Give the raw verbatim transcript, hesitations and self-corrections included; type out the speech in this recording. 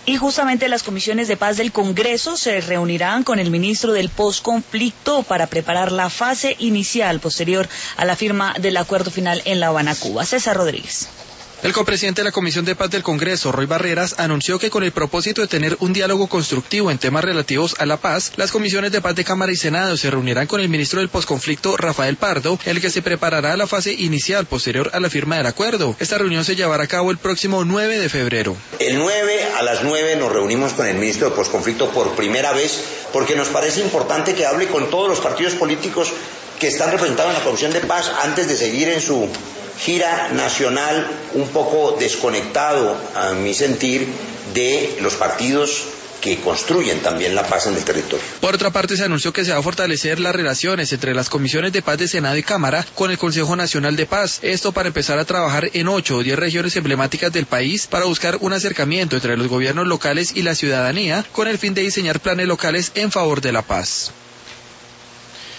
Y justamente las comisiones de paz del Congreso se reunirán con el ministro del posconflicto para preparar la fase inicial posterior a la firma del acuerdo final en La Habana, Cuba. César Rodríguez. El copresidente de la Comisión de Paz del Congreso, Roy Barreras, anunció que con el propósito de tener un diálogo constructivo en temas relativos a la paz, las comisiones de paz de Cámara y Senado se reunirán con el ministro del posconflicto, Rafael Pardo, el que se preparará la fase inicial posterior a la firma del acuerdo. Esta reunión se llevará a cabo el próximo nueve de febrero. El nueve a las nueve nos reunimos con el ministro del posconflicto por primera vez, porque nos parece importante que hable con todos los partidos políticos que están representados en la Comisión de Paz antes de seguir en su gira nacional, un poco desconectado, a mi sentir, de los partidos que construyen también la paz en el territorio. Por otra parte, se anunció que se va a fortalecer las relaciones entre las comisiones de paz de Senado y Cámara con el Consejo Nacional de Paz. Esto para empezar a trabajar en ocho o diez regiones emblemáticas del país para buscar un acercamiento entre los gobiernos locales y la ciudadanía con el fin de diseñar planes locales en favor de la paz.